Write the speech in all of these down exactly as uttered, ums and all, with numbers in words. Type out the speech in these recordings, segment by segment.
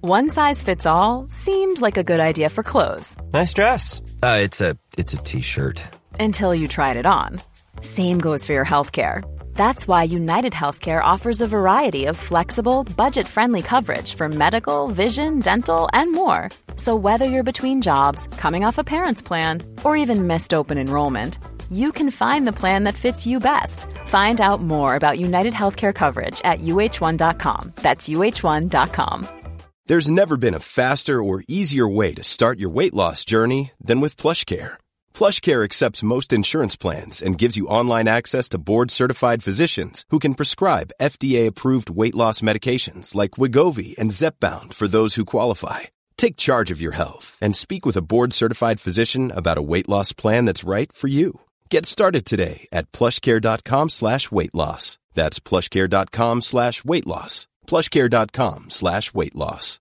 One size fits all seemed like a good idea for clothes. Nice dress. Uh, it's a it's a t-shirt. Until you tried it on. Same goes for your healthcare. That's why United Healthcare offers a variety of flexible, budget-friendly coverage for medical, vision, dental, and more. So whether you're between jobs, coming off a parent's plan, or even missed open enrollment, you can find the plan that fits you best. Find out more about United Healthcare coverage at U H one dot com. That's U H one dot com. There's never been a faster or easier way to start your weight loss journey than with PlushCare. PlushCare accepts most insurance plans and gives you online access to board-certified physicians who can prescribe F D A-approved weight loss medications like Wegovy and Zepbound for those who qualify. Take charge of your health and speak with a board-certified physician about a weight loss plan that's right for you. Get started today at plushcare.com slash weight loss. That's plushcare.com slash weight loss. plushcare.com slash weight loss.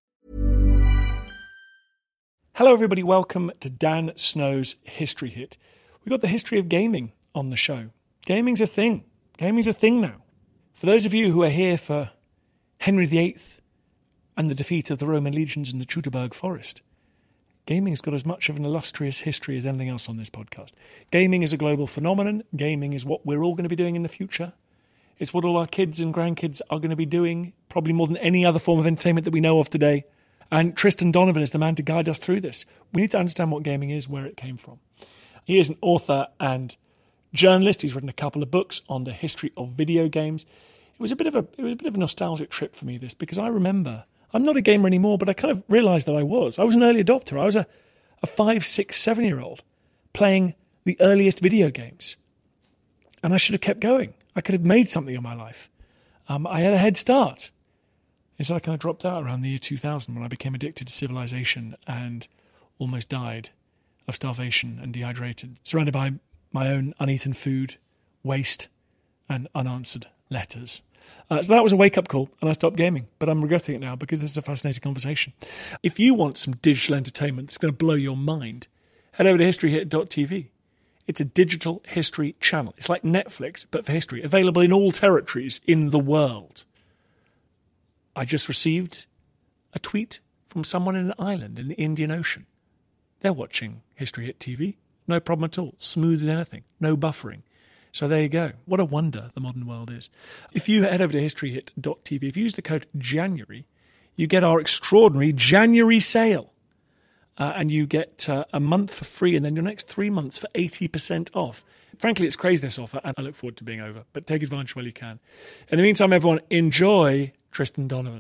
Hello everybody, welcome to Dan Snow's History Hit. We've got the history of gaming on the show. Gaming's a thing. Gaming's a thing now. For those of you who are here for Henry the Eighth and the defeat of the Roman legions in the Teutoburg forest, gaming's got as much of an illustrious history as anything else on this podcast. Gaming is a global phenomenon. Gaming is what we're all going to be doing in the future. It's what all our kids and grandkids are going to be doing, probably more than any other form of entertainment that we know of today. And Tristan Donovan is the man to guide us through this. We need to understand what gaming is, where it came from. He is an author and journalist. He's written a couple of books on the history of video games. It was a bit of a it was a bit of a nostalgic trip for me, this, because I remember, I'm not a gamer anymore, but I kind of realised that I was. I was an early adopter. I was a, a five, six, seven-year-old playing the earliest video games. And I should have kept going. I could have made something of my life. Um, I had a head start. Instead, I kind of dropped out around the year two thousand when I became addicted to Civilization and almost died of starvation and dehydrated, surrounded by my own uneaten food, waste, and unanswered letters. Uh, so that was a wake-up call, and I stopped gaming. But I'm regretting it now because this is a fascinating conversation. If you want some digital entertainment that's going to blow your mind, head over to history hit dot t v. It's a digital history channel. It's like Netflix, but for history, available in all territories in the world. I just received a tweet from someone in an island in the Indian Ocean. They're watching History Hit T V. No problem at all. Smooth as anything. No buffering. So there you go. What a wonder the modern world is. If you head over to history hit dot t v, if you use the code January, you get our extraordinary January sale. Uh, and you get uh, a month for free and then your next three months for eighty percent off. Frankly, it's crazy, this offer, and I look forward to being over. But take advantage while you can. In the meantime, everyone, enjoy Tristan Donovan.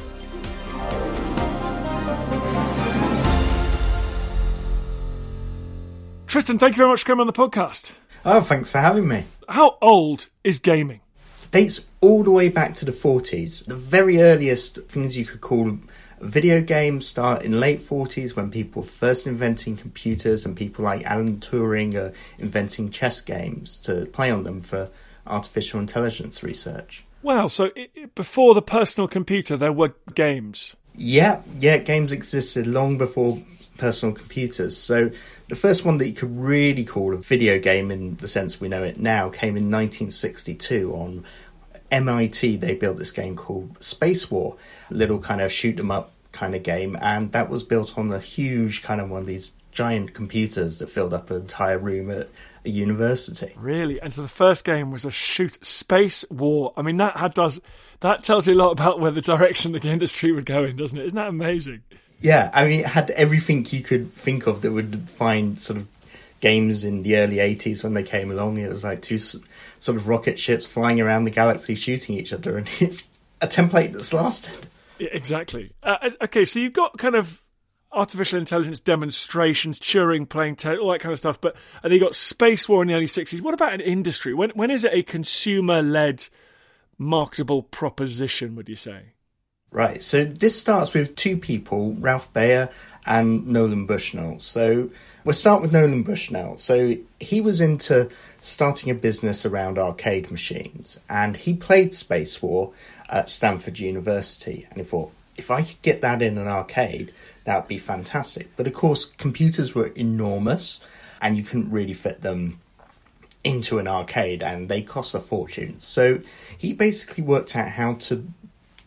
Tristan, thank you very much for coming on the podcast. Oh, thanks for having me. How old is gaming? Dates all the way back to the forties. The very earliest things you could call video games start in late forties when people were first inventing computers and people like Alan Turing are inventing chess games to play on them for artificial intelligence research. Wow, so it, it, before the personal computer there were games? Yeah, yeah, games existed long before personal computers. So the first one that you could really call a video game in the sense we know it now came in nineteen sixty-two on M I T. They built this game called Space War, a little kind of shoot 'em up kind of game, and that was built on a huge kind of one of these giant computers that filled up an entire room at a university. Really? And so the first game was a shoot Space War. I mean, that had, does that tells you a lot about where the direction the industry would go in, doesn't it? Isn't that amazing? Yeah, I mean, it had everything you could think of that would find sort of games in the early eighties when they came along. It was like two sort of rocket ships flying around the galaxy shooting each other, and it's a template that's lasted. Yeah, exactly. Uh, okay, so you've got kind of artificial intelligence demonstrations, Turing playing, te- all that kind of stuff, but and then you got Space War in the early sixties. What about an industry? When when is it a consumer-led, marketable proposition, would you say? Right, so this starts with two people, Ralph Baer and Nolan Bushnell. So we'll start with Nolan Bushnell. So he was into starting a business around arcade machines, and he played Space War at Stanford University, and he thought, if I could get that in an arcade, that would be fantastic. But of course, computers were enormous, and you couldn't really fit them into an arcade, and they cost a fortune. So he basically worked out how to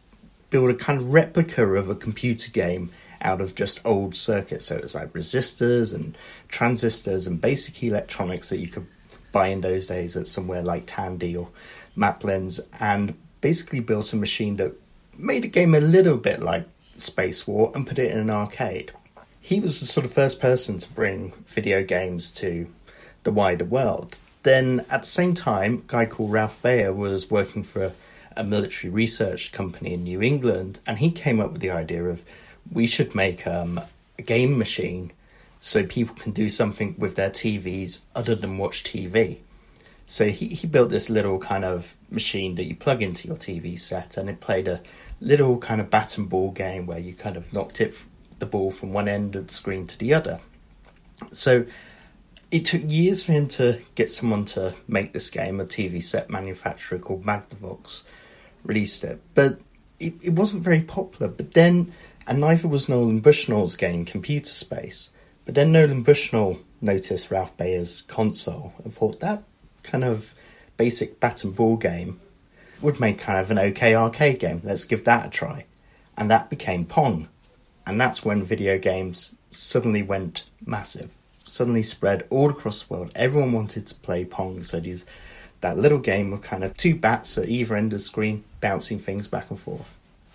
build a kind of replica of a computer game out of just old circuits. So it was like resistors and transistors and basic electronics that you could buy in those days at somewhere like Tandy or Maplins, and basically built a machine that made a game a little bit like Space War and put it in an arcade. He was the sort of first person to bring video games to the wider world. Then at the same time, a guy called Ralph Baer was working for a, a military research company in New England, and he came up with the idea of we should make um, a game machine so people can do something with their T Vs other than watch T V. So he, he built this little kind of machine that you plug into your T V set, and it played a little kind of bat and ball game where you kind of knocked it, the ball from one end of the screen to the other. So it took years for him to get someone to make this game. A T V set manufacturer called Magnavox released it, but it, it wasn't very popular. But then, and neither was Nolan Bushnell's game Computer Space. But then Nolan Bushnell noticed Ralph Baer's console and thought that kind of basic bat and ball game would make kind of an okay arcade game. Let's give that a try. And that became Pong. And that's when video games suddenly went massive. Suddenly spread all across the world. Everyone wanted to play Pong. So these, that little game of kind of two bats at either end of the screen, bouncing things back and forth.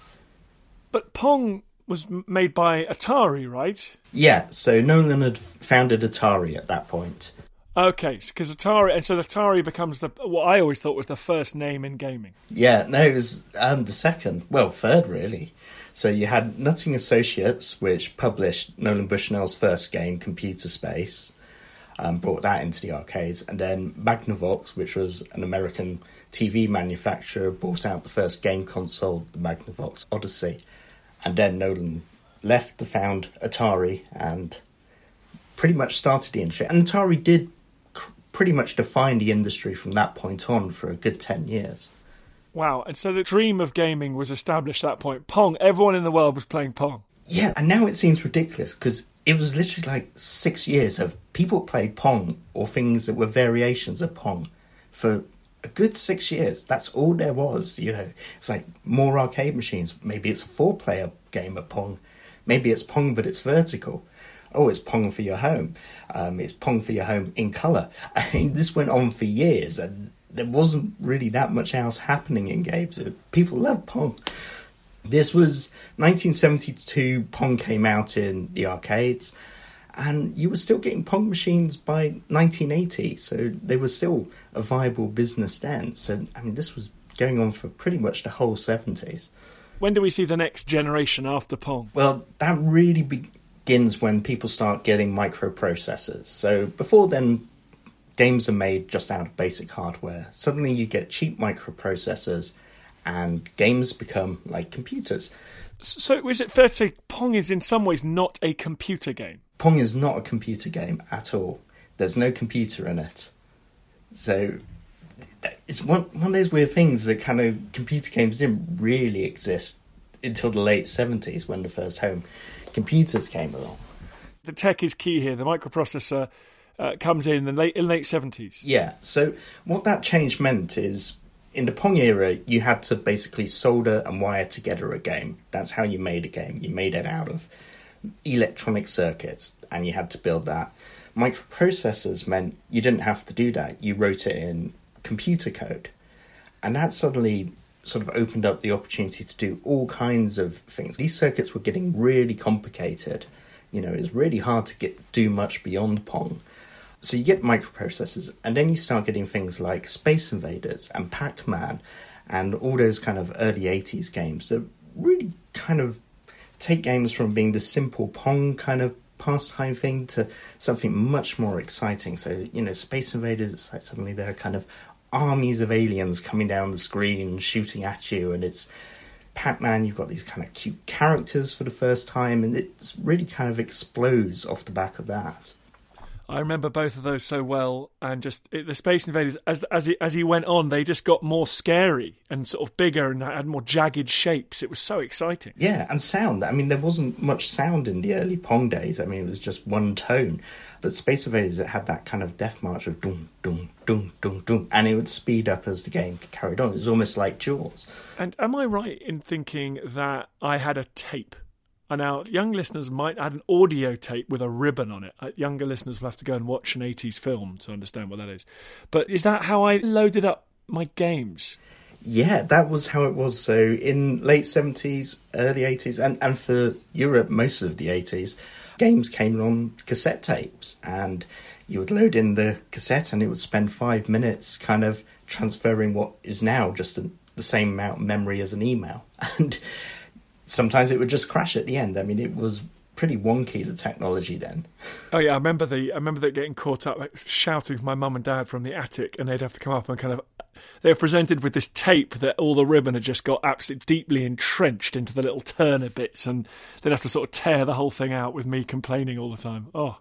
But Pong was made by Atari, right? Yeah, so Nolan had founded Atari at that point. Okay, because Atari, and so Atari becomes the what I always thought was the first name in gaming. Yeah, no, it was um, the second, well, third really. So you had Nutting Associates, which published Nolan Bushnell's first game, Computer Space, um, brought that into the arcades, and then Magnavox, which was an American T V manufacturer, brought out the first game console, the Magnavox Odyssey. And then Nolan left to found Atari and pretty much started the industry. And Atari did cr- pretty much define the industry from that point on for a good ten years. Wow. And so the dream of gaming was established at that point. Pong, everyone in the world was playing Pong. Yeah, and now it seems ridiculous because it was literally like six years of people played Pong or things that were variations of Pong for a good six years. That's all there was, you know. It's like more arcade machines. Maybe it's a four-player game of Pong. Maybe it's Pong, but it's vertical. Oh, it's Pong for your home. Um, it's Pong for your home in colour. I mean, this went on for years, and there wasn't really that much else happening in games. People loved Pong. This was nineteen seventy-two. Pong came out in the arcades, and you were still getting Pong machines by nineteen eighty, so they were still a viable business then. So, I mean, this was going on for pretty much the whole seventies. When do we see the next generation after Pong? Well, that really begins when people start getting microprocessors. So before then, games are made just out of basic hardware. Suddenly you get cheap microprocessors, and games become like computers. So is it fair to say Pong is in some ways not a computer game? Pong is not a computer game at all. There's no computer in it. So it's one, one of those weird things that kind of computer games didn't really exist until the late seventies when the first home computers came along. The tech is key here. The microprocessor uh, comes in in the late, in late seventies. Yeah, so what that change meant is in the Pong era, you had to basically solder and wire together a game. That's how you made a game. You made it out of electronic circuits, and you had to build that. Microprocessors meant you didn't have to do that. You wrote it in computer code. And that suddenly sort of opened up the opportunity to do all kinds of things. These circuits were getting really complicated. You know, it's really hard to get do much beyond Pong. So you get microprocessors, and then you start getting things like Space Invaders and Pac-Man and all those kind of early eighties games that really kind of take games from being the simple Pong kind of pastime thing to something much more exciting. So, you know, Space Invaders, it's like suddenly there are kind of armies of aliens coming down the screen shooting at you, and it's Pac-Man, you've got these kind of cute characters for the first time, and it really kind of explodes off the back of that. I remember both of those so well, and just it, the Space Invaders, as as he, as he went on, they just got more scary and sort of bigger and had more jagged shapes. It was so exciting. Yeah, and sound. I mean, there wasn't much sound in the early Pong days. I mean, it was just one tone. But Space Invaders, it had that kind of death march of dum, dum, dun, dun, dun, and it would speed up as the game carried on. It was almost like Jaws. And am I right in thinking that I had a tape? And now young listeners might add an audio tape with a ribbon on it. Uh, younger listeners will have to go and watch an eighties film to understand what that is. But is that how I loaded up my games? Yeah, that was how it was. So in late seventies, early eighties, and, and for Europe, most of the eighties, games came on cassette tapes. And you would load in the cassette and it would spend five minutes kind of transferring what is now just a, the same amount of memory as an email. And sometimes it would just crash at the end. I mean, it was pretty wonky, the technology then. Oh yeah, I remember the I remember that getting caught up, like, shouting for my mum and dad from the attic, and they'd have to come up and kind of. They were presented with this tape that all the ribbon had just got absolutely deeply entrenched into the little turner bits, and they'd have to sort of tear the whole thing out with me complaining all the time. Oh,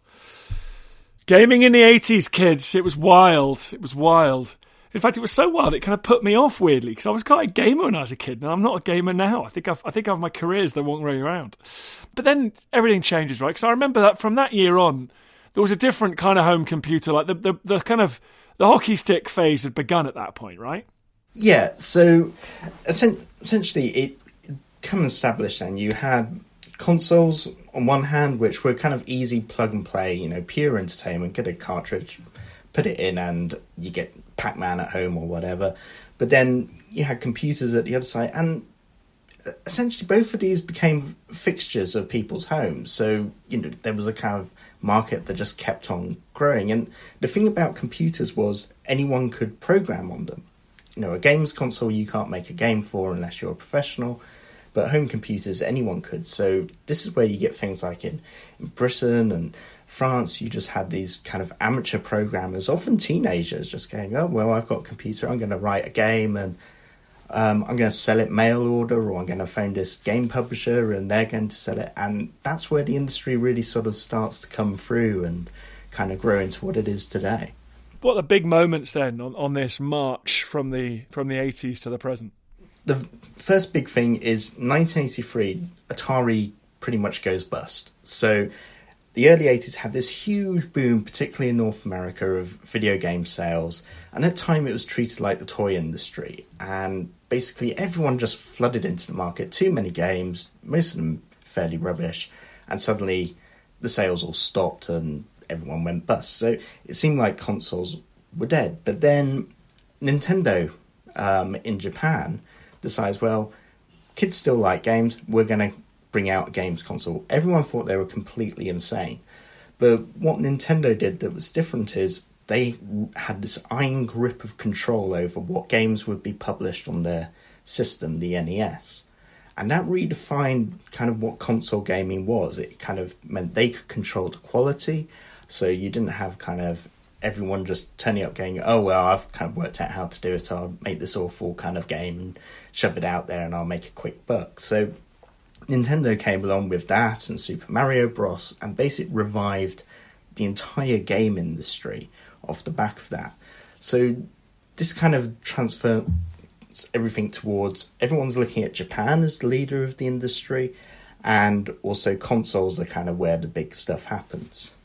gaming in the eighties, kids! It was wild. It was wild. In fact, it was so wild it kind of put me off weirdly, because I was quite a gamer when I was a kid, and I'm not a gamer now. I think I've, I think I've my career's the wrong way around. But then everything changes, right? Because I remember that from that year on, there was a different kind of home computer, like the, the the kind of the hockey stick phase had begun at that point, right? Yeah. So essentially, it became established, and you had consoles on one hand, which were kind of easy plug and play, you know, pure entertainment. Get a cartridge, put it in, and you get Pac-Man at home or whatever. But then you had computers at the other side, and essentially both of these became fixtures of people's homes. So, you know, there was a kind of market that just kept on growing. And the thing about computers was anyone could program on them. You know, a games console you can't make a game for unless you're a professional, but home computers anyone could. So this is where you get things like in, in Britain and France, you just had these kind of amateur programmers, often teenagers, just going, oh, well, I've got a computer, I'm going to write a game, and um, I'm going to sell it mail order, or I'm going to phone this game publisher and they're going to sell it. And that's where the industry really sort of starts to come through and kind of grow into what it is today. What are the big moments then on, on this march from the from the eighties to the present? The first big thing is nineteen eighty-three, Atari pretty much goes bust. So the early eighties had this huge boom, particularly in North America, of video game sales. And at the time, it was treated like the toy industry. And basically, everyone just flooded into the market. Too many games, most of them fairly rubbish. And suddenly, the sales all stopped and everyone went bust. So it seemed like consoles were dead. But then Nintendo um, in Japan decides, well, kids still like games. We're going to bring out a games console. Everyone thought they were completely insane. But what Nintendo did that was different is they had this iron grip of control over what games would be published on their system, the N E S. And that redefined kind of what console gaming was. It kind of meant they could control the quality. So you didn't have kind of everyone just turning up going, oh, well, I've kind of worked out how to do it. I'll make this awful kind of game and shove it out there and I'll make a quick buck. So Nintendo came along with that and Super Mario Bros. And basically revived the entire game industry off the back of that. So this kind of transfers everything towards everyone's looking at Japan as the leader of the industry, and also consoles are kind of where the big stuff happens.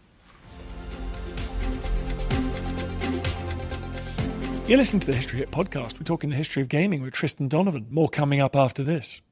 You're listening to the History Hit podcast. We're talking the history of gaming with Tristan Donovan. More coming up after this.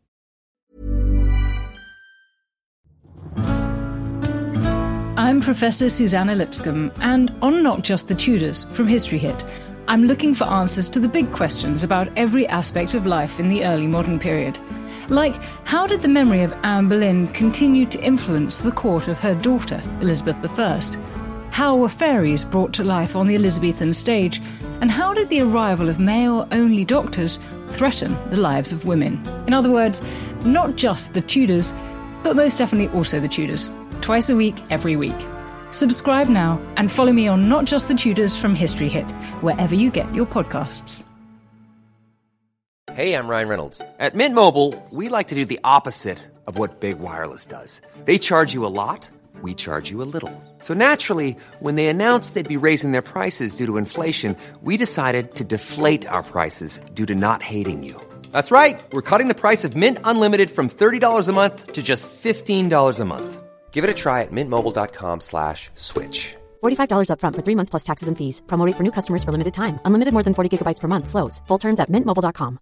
I'm Professor Susanna Lipscomb, and on Not Just the Tudors from History Hit, I'm looking for answers to the big questions about every aspect of life in the early modern period. Like, how did the memory of Anne Boleyn continue to influence the court of her daughter, Elizabeth the First? How were fairies brought to life on the Elizabethan stage? And how did the arrival of male-only doctors threaten the lives of women? In other words, not just the Tudors, but most definitely also the Tudors. Twice a week, every week. Subscribe now and follow me on Not Just the Tudors from History Hit, wherever you get your podcasts. Hey, I'm Ryan Reynolds. At Mint Mobile, we like to do the opposite of what Big Wireless does. They charge you a lot, we charge you a little. So naturally, when they announced they'd be raising their prices due to inflation, we decided to deflate our prices due to not hating you. That's right. We're cutting the price of Mint Unlimited from thirty dollars a month to just fifteen dollars a month. Give it a try at mintmobile.com slash switch. forty-five dollars up front for three months plus taxes and fees. Promo rate for new customers for limited time. Unlimited more than forty gigabytes per month slows. Full terms at mint mobile dot com.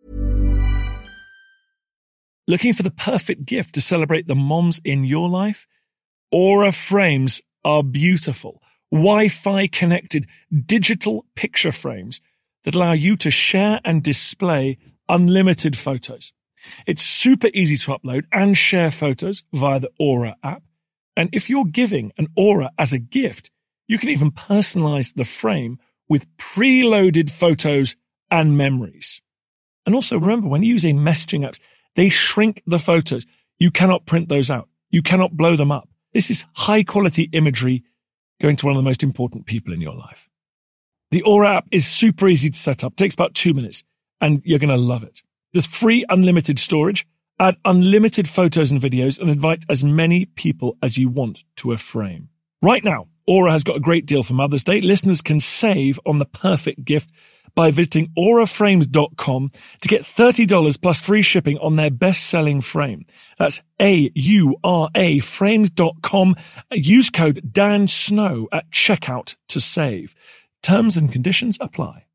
Looking for the perfect gift to celebrate the moms in your life? Aura frames are beautiful, Wi-Fi connected digital picture frames that allow you to share and display unlimited photos. It's super easy to upload and share photos via the Aura app. And if you're giving an Aura as a gift, you can even personalize the frame with preloaded photos and memories. And also remember, when you're using messaging apps, they shrink the photos. You cannot print those out. You cannot blow them up. This is high quality imagery going to one of the most important people in your life. The Aura app is super easy to set up. It takes about two minutes and you're going to love it. There's free unlimited storage, add unlimited photos and videos, and invite as many people as you want to a frame. Right now, Aura has got a great deal for Mother's Day. Listeners can save on the perfect gift by visiting aura frames dot com to get thirty dollars plus free shipping on their best-selling frame. That's A U R A frames dot com. Use code Dan Snow at checkout to save. Terms and conditions apply.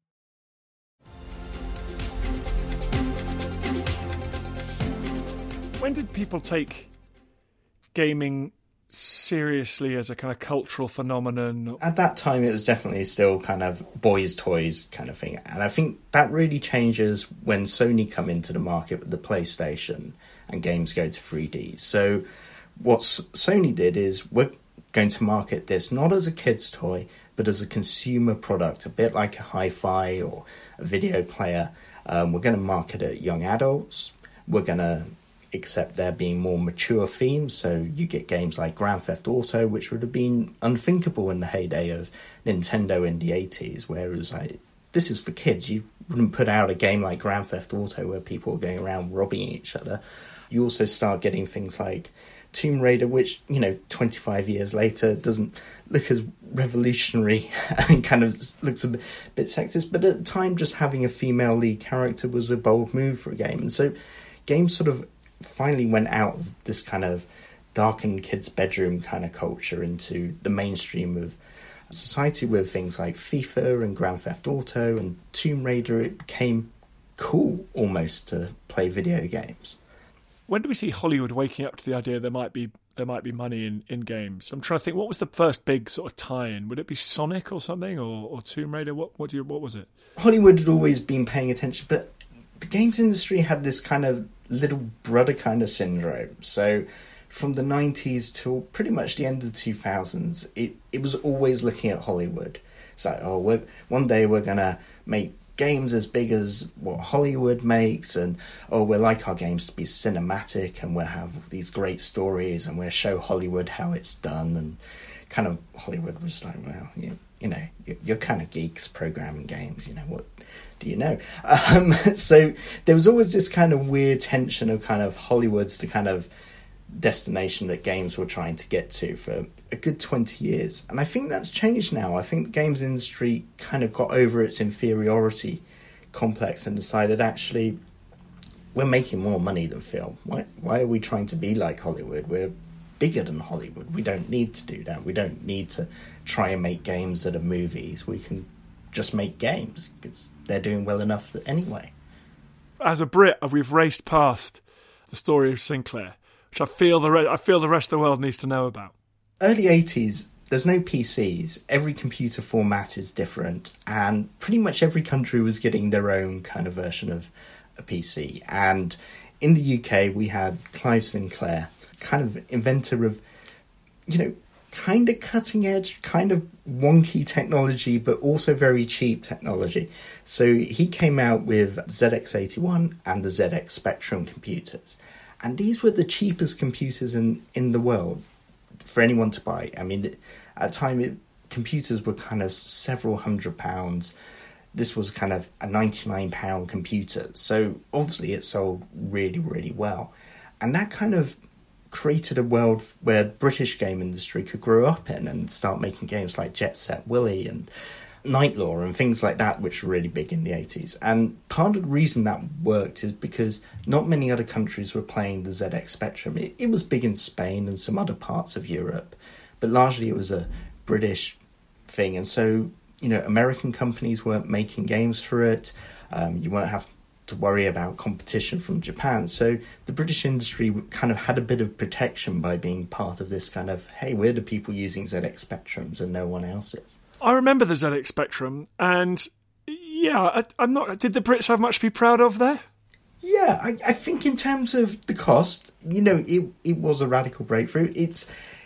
When did people take gaming seriously as a kind of cultural phenomenon? At that time, it was definitely still kind of boys' toys kind of thing. And I think that really changes when Sony come into the market with the PlayStation and games go to three D. So what Sony did is, we're going to market this not as a kid's toy, but as a consumer product, a bit like a hi-fi or a video player. Um, we're going to market it at young adults. We're going to except there being more mature themes, so you get games like Grand Theft Auto, which would have been unthinkable in the heyday of Nintendo in the eighties, whereas like, this is for kids. You wouldn't put out a game like Grand Theft Auto where people are going around robbing each other. You also start getting things like Tomb Raider, which, you know, twenty-five years later doesn't look as revolutionary and kind of looks a bit, bit sexist, but at the time just having a female lead character was a bold move for a game. And so games sort of finally went out of this kind of darkened kids' bedroom kind of culture into the mainstream of society with things like FIFA and Grand Theft Auto and Tomb Raider. It became cool almost to play video games. When do we see Hollywood waking up to the idea there might be there might be money in, in games? I'm trying to think, what was the first big sort of tie-in? Would it be Sonic or something, or, or Tomb Raider? What what do you, what was it? Hollywood had always been paying attention, but the games industry had this kind of little brother kind of syndrome. So from the nineties till pretty much the end of the two thousands, it, it was always looking at Hollywood. It's like, oh, we're, one day we're going to make games as big as what Hollywood makes, and oh, we'll like our games to be cinematic, and we'll have these great stories, and we'll show Hollywood how it's done. And kind of Hollywood was like, well, you, you know, you're, you're kind of geeks programming games, you know, what do you know? Um, so there was always this kind of weird tension of kind of Hollywood's the kind of destination that games were trying to get to for a good twenty years. And I think that's changed now. I think the games industry kind of got over its inferiority complex and decided, actually, we're making more money than film. Why, why are we trying to be like Hollywood? We're bigger than Hollywood. We don't need to do that. We don't need to try and make games that are movies. We can just make games because they're doing well enough anyway. As a Brit, we've raced past the story of Sinclair, which I feel the re- I feel the rest of the world needs to know about. Early eighties, there's no P Cs. Every computer format is different, and pretty much every country was getting their own kind of version of a P C. And in the U K, we had Clive Sinclair, kind of inventor of, you know, kind of cutting edge, kind of wonky technology, but also very cheap technology. So he came out with Z X eighty-one and the Z X Spectrum computers. And these were the cheapest computers in, in the world for anyone to buy. I mean, at the time, it, computers were kind of several hundred pounds. This was kind of a ninety-nine pound computer. So obviously it sold really, really well. And that kind of created a world where the British game industry could grow up in and start making games like Jet Set Willy and Night Law and things like that, which were really big in the eighties. And part of the reason that worked is because not many other countries were playing the Z X Spectrum. It, it was big in Spain and some other parts of Europe, but largely it was a British thing. And so, you know, American companies weren't making games for it. Um, you won't have to worry about competition from Japan. So the British industry kind of had a bit of protection by being part of this kind of, hey, we're the people using Z X Spectrums and no one else is. I remember the Z X Spectrum, and yeah, I, I'm not. Did the Brits have much to be proud of there? Yeah, I, I think in terms of the cost, you know, it it was a radical breakthrough. It's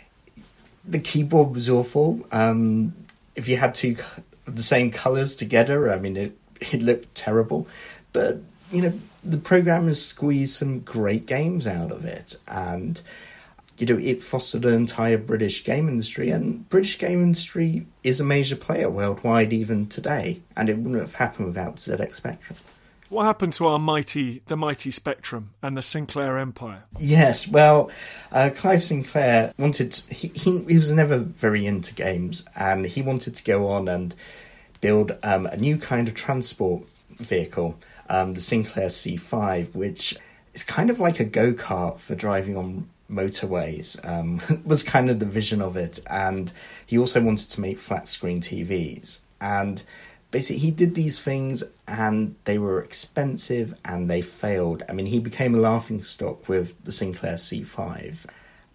the keyboard was awful. Um, if you had two of the same colours together, I mean, it it looked terrible. But you know, the programmers squeezed some great games out of it, and you know, it fostered an entire British game industry, and British game industry is a major player worldwide even today, and it wouldn't have happened without Z X Spectrum. What happened to our mighty, the mighty Spectrum and the Sinclair Empire? Yes, well, uh, Clive Sinclair wanted to, he, he he was never very into games, and he wanted to go on and build um, a new kind of transport vehicle, um, the Sinclair C five, which is kind of like a go-kart for driving on motorways, um, was kind of the vision of it. And he also wanted to make flat-screen T Vs. And basically, he did these things, and they were expensive, and they failed. I mean, he became a laughingstock with the Sinclair C five.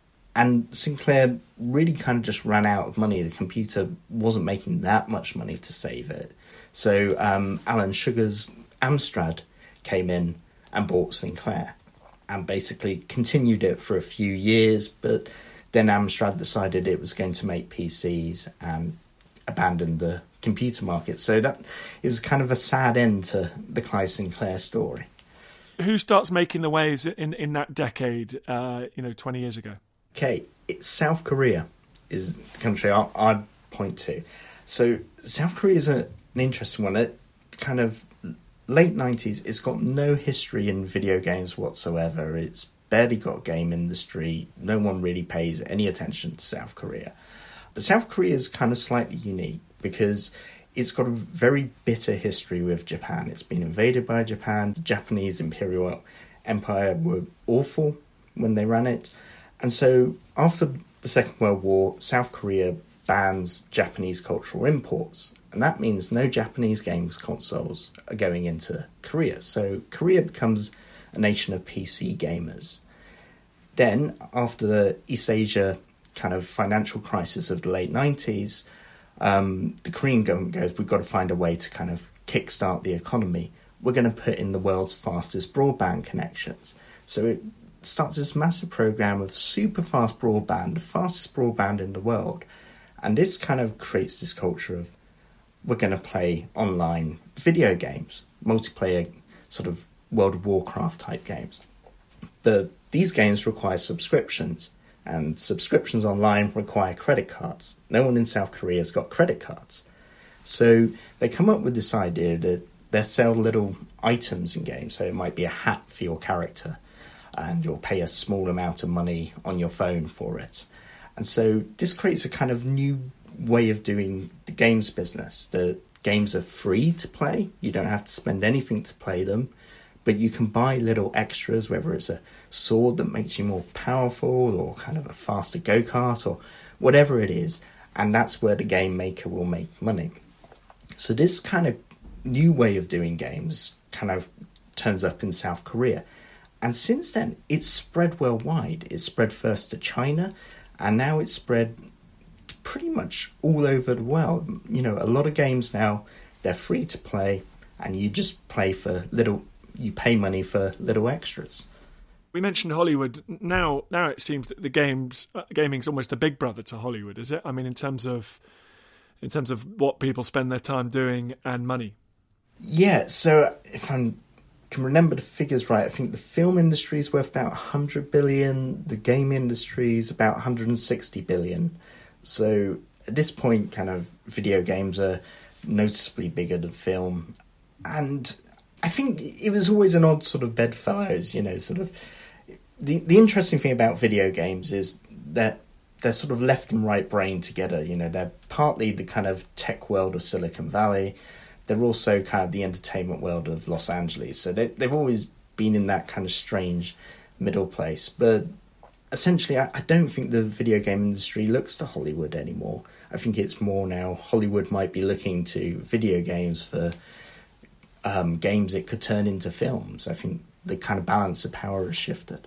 And Sinclair really kind of just ran out of money. The computer wasn't making that much money to save it. So um, Alan Sugar's Amstrad came in and bought Sinclair and basically continued it for a few years. But then Amstrad decided it was going to make P Cs and abandoned the computer market. So that it was kind of a sad end to the Clive Sinclair story. Who starts making the waves in, in that decade, uh, you know, twenty years ago? Okay, it's South Korea is the country I, I'd point to. So South Korea is a, an interesting one. It kind of late nineties, it's got no history in video games whatsoever. It's barely got a game industry. No one really pays any attention to South Korea. But South Korea is kind of slightly unique because it's got a very bitter history with Japan. It's been invaded by Japan. The Japanese Imperial Empire were awful when they ran it. And so after the Second World War, South Korea bans Japanese cultural imports. And that means no Japanese games consoles are going into Korea. So Korea becomes a nation of P C gamers. Then, after the East Asia kind of financial crisis of the late nineties, um, the Korean government goes, we've got to find a way to kind of kickstart the economy. We're going to put in the world's fastest broadband connections. So it starts this massive program of super fast broadband, the fastest broadband in the world. And this kind of creates this culture of, we're going to play online video games, multiplayer sort of World of Warcraft type games. But these games require subscriptions, and subscriptions online require credit cards. No one in South Korea has got credit cards. So they come up with this idea that they sell little items in games. So it might be a hat for your character, and you'll pay a small amount of money on your phone for it. And so this creates a kind of new way of doing the games business. The games are free to play. You don't have to spend anything to play them, but you can buy little extras, whether it's a sword that makes you more powerful or kind of a faster go-kart or whatever it is, and that's where the game maker will make money. So this kind of new way of doing games kind of turns up in South Korea. And since then, it's spread worldwide. It's spread first to China, and now it's spread pretty much all over the world. You know, a lot of games now, they're free to play, and you just play for little, you pay money for little extras. We mentioned Hollywood. Now now it seems that the games uh, gaming's almost the big brother to Hollywood, is it? I mean, in terms of in terms of what people spend their time doing and money. Yeah, so if I can remember the figures right, I think the film industry is worth about one hundred billion, the game industry is about one hundred sixty billion. So at this point, kind of video games are noticeably bigger than film. And I think it was always an odd sort of bedfellows, you know, sort of. The, the interesting thing about video games is that they're sort of left and right brain together. You know, they're partly the kind of tech world of Silicon Valley. They're also kind of the entertainment world of Los Angeles. So they, they've always been in that kind of strange middle place. But essentially, I, I don't think the video game industry looks to Hollywood anymore. I think it's more now Hollywood might be looking to video games for um, games it could turn into films. I think the kind of balance of power has shifted.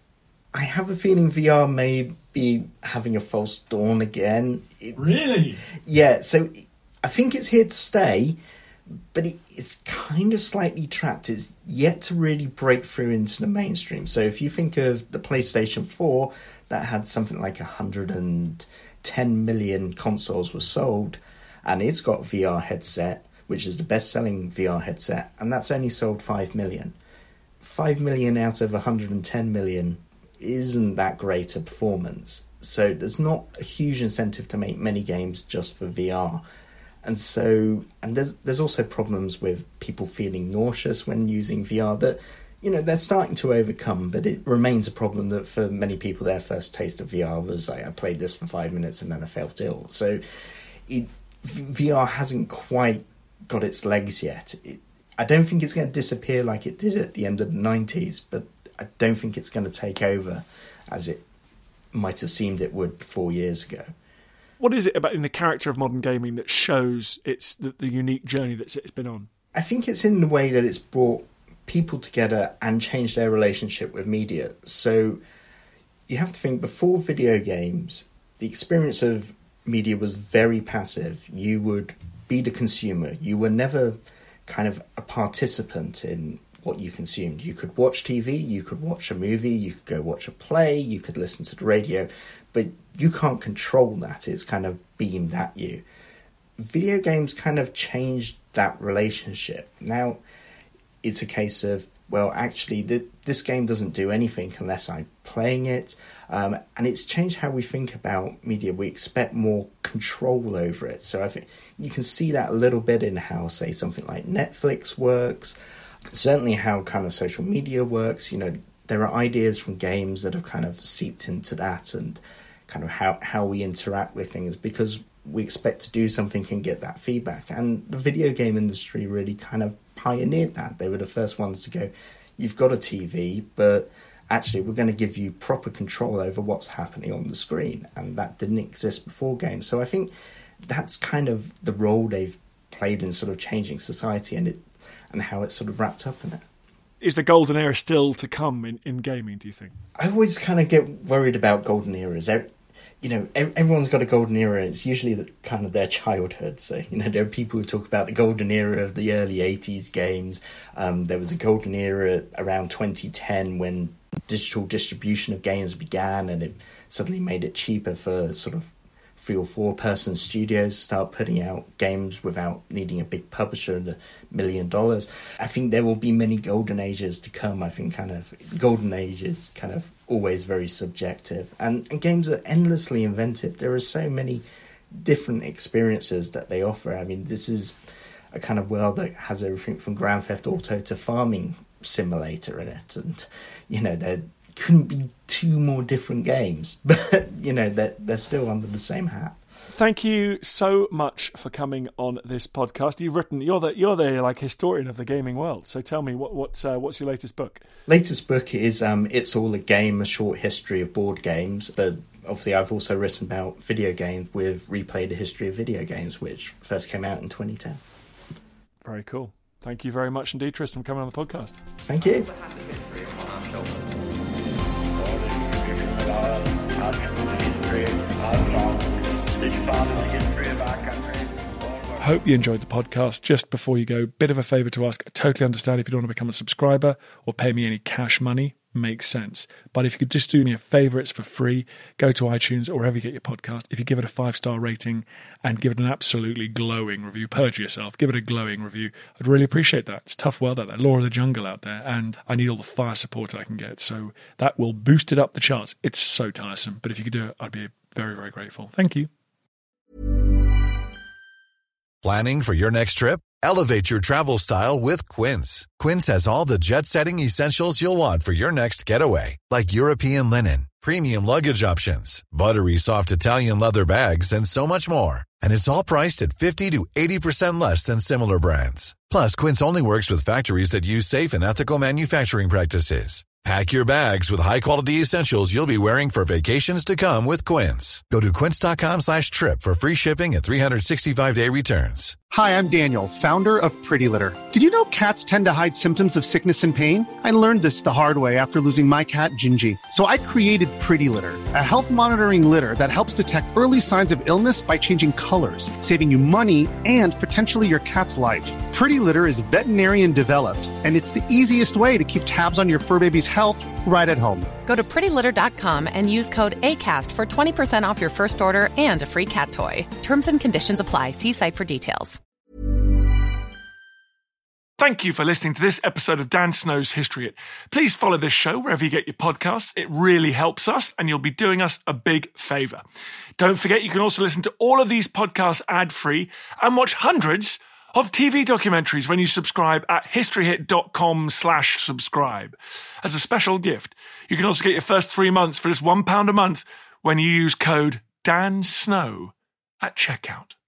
I have a feeling V R may be having a false dawn again. It's, really? Yeah, so I think it's here to stay, but it, it's kind of slightly trapped. It's yet to really break through into the mainstream. So if you think of the PlayStation four, that had something like one hundred ten million consoles were sold, and it's got a V R headset, which is the best-selling V R headset, and that's only sold five million. five million out of one hundred ten million isn't that great a performance. So there's not a huge incentive to make many games just for V R. And so, and there's there's also problems with people feeling nauseous when using V R that, you know, they're starting to overcome, but it remains a problem that for many people their first taste of V R was like, I played this for five minutes and then I felt ill. So it, V R hasn't quite got its legs yet. It, I don't think it's going to disappear like it did at the end of the nineties, but I don't think it's going to take over as it might have seemed it would four years ago. What is it about in the character of modern gaming that shows it's the, the unique journey that it's been on? I think it's in the way that it's brought people together and changed their relationship with media. So you have to think, before video games, the experience of media was very passive. You would be the consumer. You were never kind of a participant in what you consumed. You could watch T V, you could watch a movie, you could go watch a play, you could listen to the radio, but you can't control that. It's kind of beamed at you. Video games kind of changed that relationship. Now it's a case of, well, actually, th- this game doesn't do anything unless I'm playing it. Um, and it's changed how we think about media. We expect more control over it. So I think you can see that a little bit in how, say, something like Netflix works. Certainly how kind of social media works. You know, there are ideas from games that have kind of seeped into that, and kind of how, how we interact with things, because we expect to do something and get that feedback. And the video game industry really kind of pioneered that. They were the first ones to go, you've got a T V, but actually we're going to give you proper control over what's happening on the screen. And that didn't exist before games. So I think that's kind of the role they've played in sort of changing society, and it and how it's sort of wrapped up in it. Is the golden era still to come in, in gaming, do you think? I always kind of get worried about golden eras. You know, everyone's got a golden era. It's usually the, kind of their childhood. So, you know, there are people who talk about the golden era of the early eighties games. Um, there was a golden era around twenty ten when digital distribution of games began, and it suddenly made it cheaper for sort of three or four person studios to start putting out games without needing a big publisher and a million dollars. I think there will be many golden ages to come. I think kind of golden age is kind of always very subjective, and, and games are endlessly inventive. There are so many different experiences that they offer. I mean, this is a kind of world that has everything from Grand Theft Auto to Farming Simulator in it, and you know, there couldn't be two more different games, but you know, they're, they're still under the same hat. Thank you so much for coming on this podcast. You've written, you're the you're the like historian of the gaming world. So tell me, what what's uh, what's your latest book? Latest book is um, It's All a Game: A Short History of Board Games. But obviously, I've also written about video games with Replay the History of Video Games, which first came out in twenty ten. Very cool. Thank you very much indeed, Tristan, for coming on the podcast. Thank you. Hope you enjoyed the podcast. Just before you go, bit of a favour to ask. I totally understand if you don't want to become a subscriber or pay me any cash money. Makes sense. But if you could just do me a favour, it's for free. Go to iTunes or wherever you get your podcast. If you give it a five-star rating and give it an absolutely glowing review, purge yourself, give it a glowing review. I'd really appreciate that. It's a tough world out there, law of the jungle out there, and I need all the fire support I can get. So that will boost it up the charts. It's so tiresome. But if you could do it, I'd be very, very grateful. Thank you. Planning for your next trip? Elevate your travel style with Quince. Quince has all the jet-setting essentials you'll want for your next getaway, like European linen, premium luggage options, buttery soft Italian leather bags, and so much more. And it's all priced at fifty to eighty percent less than similar brands. Plus, Quince only works with factories that use safe and ethical manufacturing practices. Pack your bags with high-quality essentials you'll be wearing for vacations to come with Quince. Go to quince.com slash trip for free shipping and three sixty-five day returns. Hi, I'm Daniel, founder of Pretty Litter. Did you know cats tend to hide symptoms of sickness and pain? I learned this the hard way after losing my cat, Gingy. So I created Pretty Litter, a health monitoring litter that helps detect early signs of illness by changing colors, saving you money and potentially your cat's life. Pretty Litter is veterinarian developed, and it's the easiest way to keep tabs on your fur baby's health right at home. Go to pretty litter dot com and use code ACAST for twenty percent off your first order and a free cat toy. Terms and conditions apply. See site for details. Thank you for listening to this episode of Dan Snow's History Hit. Please follow this show wherever you get your podcasts. It really helps us, and you'll be doing us a big favour. Don't forget, you can also listen to all of these podcasts ad-free and watch hundreds of T V documentaries when you subscribe at historyhit.com slash subscribe. As a special gift, you can also get your first three months for just one pound a month when you use code DANSNOW at checkout.